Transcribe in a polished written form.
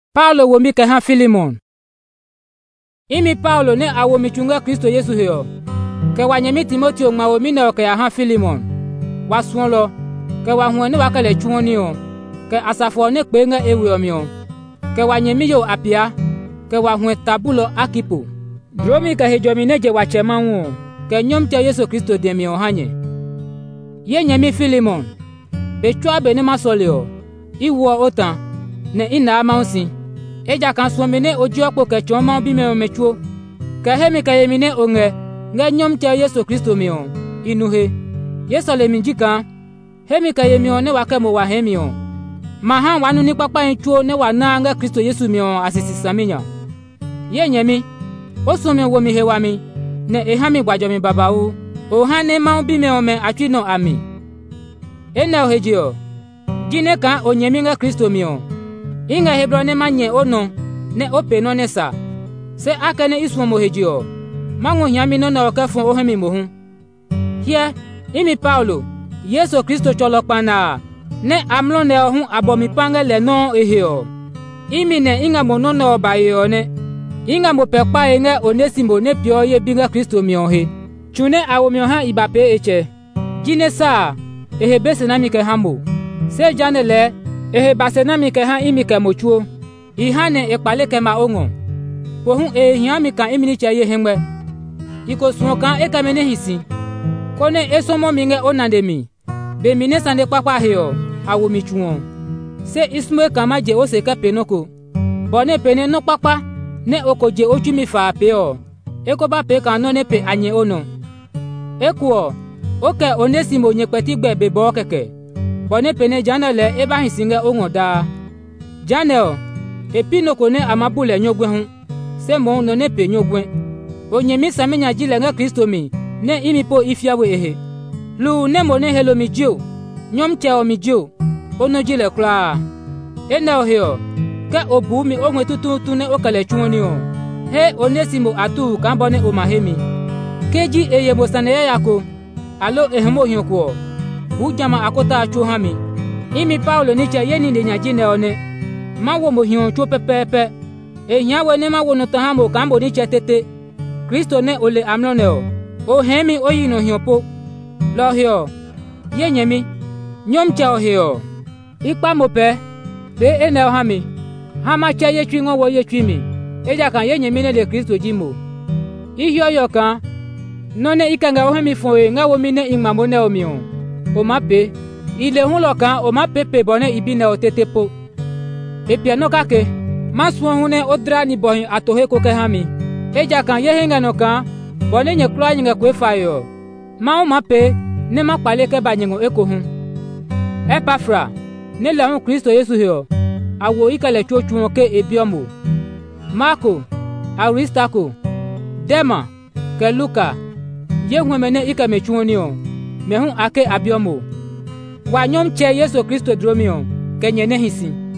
Paulo womi ke ha Filimon. Imi Paulo ne awomi chunga Kristo Yesu heo. Ke wanyemi Timoteo ngma womi ne ke ya ha Filimon. Wasuon lo ke wa huane wa kale chuoni o. Ke asafo ne pe nga ewe omi o. Ke wanyemi yo apia ke wa hue tabulo Akipo. Dromi ke hejomi ne je wachema wu. Ke nyom te Yesu Kristo demi o hanye. Ye nyemi Filimon. Be chwa be ne masoleo. Iwo otan ne ina amaunsi. Eja kan suomene oji okpo ke choma bi me mechuo. Ke hemi ke yemine onge nge nyom te Yesu Kristo mi o. Inuhe. Yesu le minjika. Hemi ke yemi o ne wake mo wa hemi o. Maha wanu ni papa enchuo ne wa na nge Kristo Yesu mi o asisi saminya. Ye nyemi. Osumi wo mi hewa mi. Ne ehami gwajo mi baba o. O ha ne ma bi me o me atwi no ami. Ena ohejio. Jine kan onyemi nge Kristo mi o. Inga hebro ne manye ono ne ope no ne sa. Se akane isu mo hejio. Mangu hiami no na okafon ohemi mo hu. Here, imi Paulo, Yesu Kristo cholokpana. Ne amlo ne ohun abomi pange le no ehio. Imi ne inga mono no bayo ne. Inga mo pekpa enge Onesimo ne pio ye binga Kristo mi ohe. Chune awomi ha ibape eche. Jine sa ehebese na mi ke hambo. Se janele ehe basenami ke ha imi ke mochuo. Ihane ekpale ke ma ongo. Pohun hiami kan imi ni che ye hengbe. Iko suon kan ekamene hisi. Kone esomo minge onandemi. Be mine sande papa heo awo mi chuon. Se ismwe kama je ose ke penoko. Bone pene no papa ne okoje ochumi fa peo. Eko ba pe kan no ne pe anye ono. Ekuo oke Onesimo nyekpeti gbe be bo keke. Bone pene janele eba hisinge ongoda. Janel epinoko ne amabule nyogwe hun. Se mo no ne pe nyogwe. Onyemi samenya jile nge Kristo mi ne imipo ifiawe ehe. Lu ne mo ne helo mi jio. Nyom cheo mi jio. Ono jile kla. Ene ohio. Ke obu mi onwe tutu ne okale chuoni o. He Onesimo atu kambone omahemi. Keji eyebo sane yako. Alo ehemo hiokwo. Ujama akota achu hami. Imi Paulo niche yeni de nyajine one. Mawo mo hion chu pepepe. Ehiawe ne mawo no tahamo kambo niche tete. Kristo ne ole amloneo. O hemi oyino hiopo. Lo hio. Ye nyemi. Nyom cha ohio. Ikpa mope. Be eneo hami. Hama cha ye chingo wo ye chimi. Eja kan ye nyemi ne de Kristo jimo. Ihio yo kan. None ikanga ohemi foe nga wo mine imamone omio. O mape ile hun lokan o mapepe bone ibine o tetepo epia no kake masuo hune odra ni bohin atohe ko ke hami eja kan ye henga no kan bone nye kro anyinga kwe fayo ma o mape ne makpale ke banyengo eko hun Epafra ne la hun Kristo Yesu heo awo ikale chochu ke ebiomo Marko Aristako Dema ke Luka ye humene ikame chuoni o mehun ake abiomo wa nyom che Yesu Kristo dromio kenye ne hisi